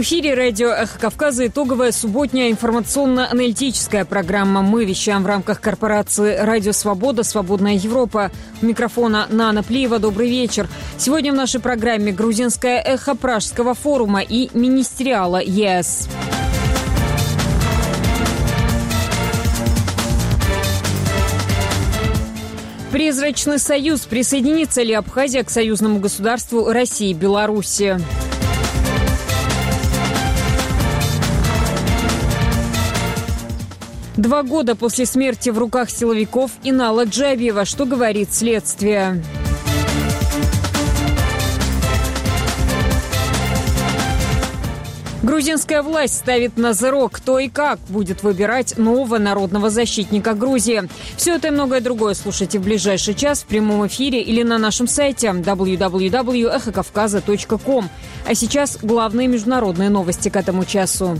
В эфире радио «Эхо Кавказа» итоговая субботняя информационно-аналитическая программа. Мы вещаем в рамках корпорации «Радио Свобода. Свободная Европа». У микрофона Нана Плиева. Добрый вечер. Сегодня в нашей программе грузинское эхо Пражского форума и министериала ЕС. Призрачный союз. Присоединится ли Абхазия к союзному государству России и Беларуси? Два года после смерти в руках силовиков Инала Джабиева. Что говорит следствие? Грузинская власть ставит на зеро, кто и как будет выбирать нового народного защитника Грузии. Все это и многое другое слушайте в ближайший час в прямом эфире или на нашем сайте www.ekhokavkaza.com. А сейчас главные международные новости к этому часу.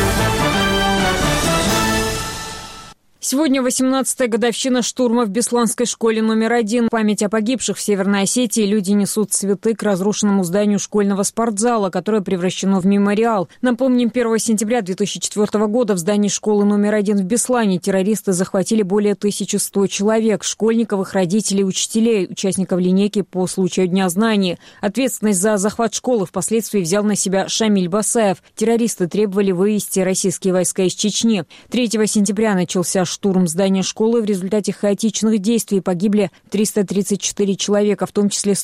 Сегодня 18-я годовщина штурма в Бесланской школе номер 1. В память о погибших в Северной Осетии люди несут цветы к разрушенному зданию школьного спортзала, которое превращено в мемориал. Напомним, 1 сентября 2004 года в здании школы номер 1 в Беслане террористы захватили более 1100 человек, школьников, их родителей, учителей, участников линейки по случаю Дня знаний. Ответственность за захват школы впоследствии взял на себя Шамиль Басаев. Террористы требовали вывести российские войска из Чечни. 3 сентября начался штурм здания школы. В результате хаотичных действий погибли 334 человека, в том числе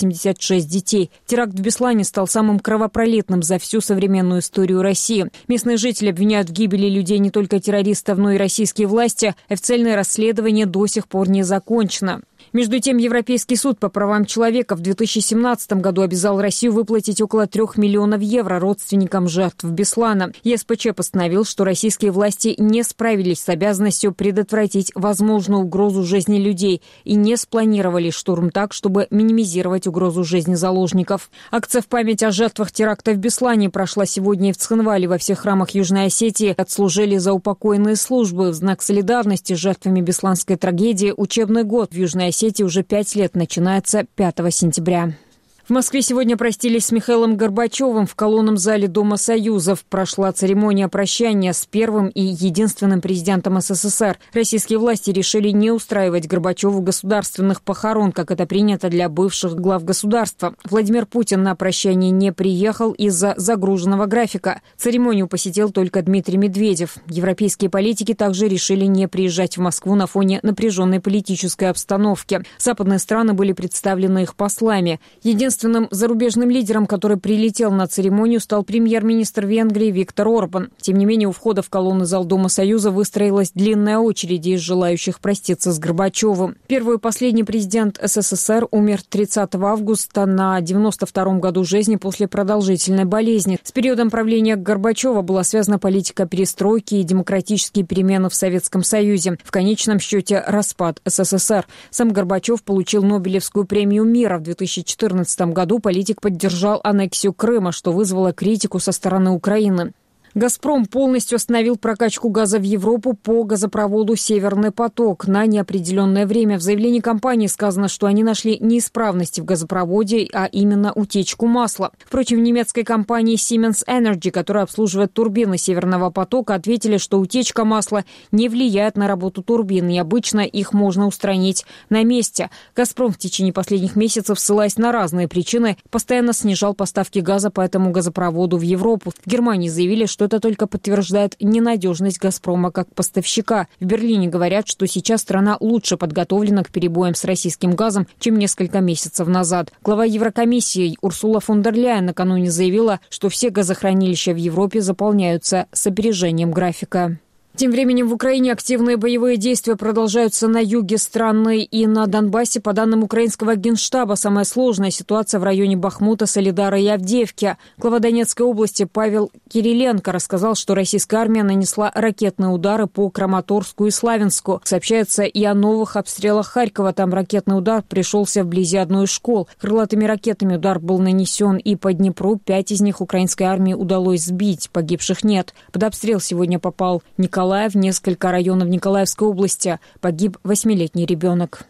186 детей. Теракт в Беслане стал самым кровопролитным за всю современную историю России. Местные жители обвиняют в гибели людей не только террористов, но и российские власти. Официальное расследование до сих пор не закончено. Между тем, Европейский суд по правам человека в 2017 году обязал Россию выплатить около 3 миллионов евро родственникам жертв Беслана. ЕСПЧ постановил, что российские власти не справились с обязанностью предотвратить возможную угрозу жизни людей и не спланировали штурм так, чтобы минимизировать угрозу жизни заложников. Акция в память о жертвах теракта в Беслане прошла сегодня и в Цхинвале. Во всех храмах Южной Осетии отслужили заупокойные службы. В знак солидарности с жертвами бесланской трагедии учебный год в Южной Осетии уже 5 лет начинается 5 сентября. В Москве сегодня простились с Михаилом Горбачевым. В колонном зале Дома Союзов прошла церемония прощания с первым и единственным президентом СССР. Российские власти решили не устраивать Горбачеву государственных похорон, как это принято для бывших глав государства. Владимир Путин на прощание не приехал из-за загруженного графика. Церемонию посетил только Дмитрий Медведев. Европейские политики также решили не приезжать в Москву на фоне напряженной политической обстановки. Западные страны были представлены их послами. Единственным зарубежным лидером, который прилетел на церемонию, стал премьер-министр Венгрии Виктор Орбан. Тем не менее, у входа в колонный зал Дома Союза выстроилась длинная очередь из желающих проститься с Горбачевым. Первый и последний президент СССР умер 30 августа на 92-м году жизни после продолжительной болезни. С периодом правления Горбачева была связана политика перестройки и демократические перемены в Советском Союзе. В конечном счете распад СССР. Сам Горбачев получил Нобелевскую премию мира в 2014 году. Политик поддержал аннексию Крыма, что вызвало критику со стороны Украины. «Газпром» полностью остановил прокачку газа в Европу по газопроводу «Северный поток» на неопределенное время. В заявлении компании сказано, что они нашли неисправности в газопроводе, а именно утечку масла. Впрочем, в немецкой компании Siemens Energy, которая обслуживает турбины «Северного потока», ответили, что утечка масла не влияет на работу турбин, и обычно их можно устранить на месте. «Газпром» в течение последних месяцев, ссылаясь на разные причины, постоянно снижал поставки газа по этому газопроводу в Европу. В Германии заявили, что это только подтверждает ненадежность «Газпрома» как поставщика. В Берлине говорят, что сейчас страна лучше подготовлена к перебоям с российским газом, чем несколько месяцев назад. Глава Еврокомиссии Урсула фон дер Ляйен накануне заявила, что все газохранилища в Европе заполняются с опережением графика. Тем временем в Украине активные боевые действия продолжаются на юге страны и на Донбассе. По данным украинского генштаба, самая сложная ситуация в районе Бахмута, Солидара и Авдеевки. Глава Донецкой области Павел Кириленко рассказал, что российская армия нанесла ракетные удары по Краматорску и Славянску. Сообщается и о новых обстрелах Харькова. Там ракетный удар пришелся вблизи одной из школ. Крылатыми ракетами удар был нанесен и по Днепру. 5 из них украинской армии удалось сбить. Погибших нет. Под обстрел сегодня попал Николаев, несколько районов Николаевской области. Погиб 8-летний ребенок.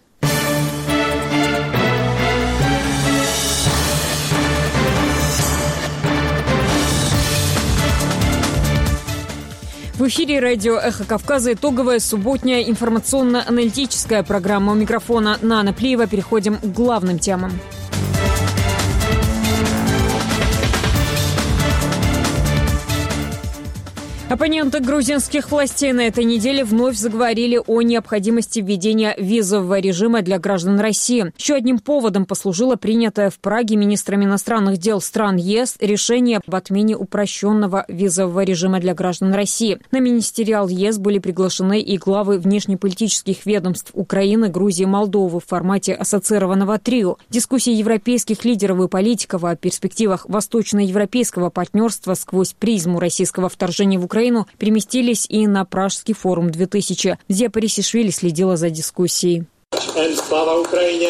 В эфире радио «Эхо Кавказа» итоговая субботняя информационно-аналитическая программа. У микрофона Нана Плиева. Переходим к главным темам. Оппоненты грузинских властей на этой неделе вновь заговорили о необходимости введения визового режима для граждан России. Еще одним поводом послужило принятое в Праге министрами иностранных дел стран ЕС решение об отмене упрощенного визового режима для граждан России. На министериал ЕС были приглашены и главы внешнеполитических ведомств Украины, Грузии и Молдовы в формате ассоциированного трио. Дискуссии европейских лидеров и политиков о перспективах восточноевропейского партнерства сквозь призму российского вторжения в Украину переместились и на Пражский форум 2000, где Парисишвили следила за дискуссией. Слава Украине!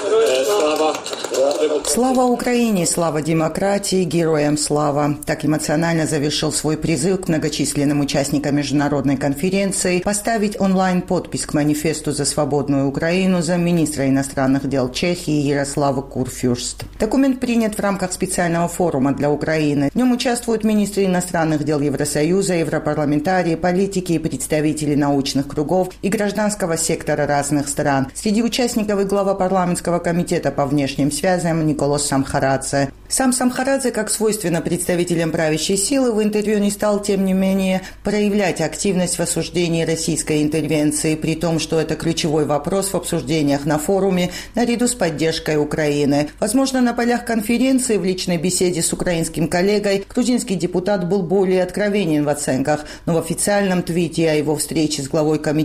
Слава Украине, слава демократии, героям слава. Так эмоционально завершил свой призыв к многочисленным участникам международной конференции поставить онлайн-подпись к манифесту за свободную Украину замминистра иностранных дел Чехии Ярослава Курфюрст. Документ принят в рамках специального форума для Украины. В нем участвуют министры иностранных дел Евросоюза, европарламентарии, политики и представители научных кругов и гражданского сектора разных стран. Среди участников и глава парламентского комитета по внешним связям Николос Самхарадзе. Сам Самхарадзе, как свойственно представителям правящей силы, в интервью не стал, тем не менее, проявлять активность в осуждении российской интервенции, при том, что это ключевой вопрос в обсуждениях на форуме наряду с поддержкой Украины. Возможно, на полях конференции в личной беседе с украинским коллегой грузинский депутат был более откровенен в оценках, но в официальном твите о его встрече с главой комитета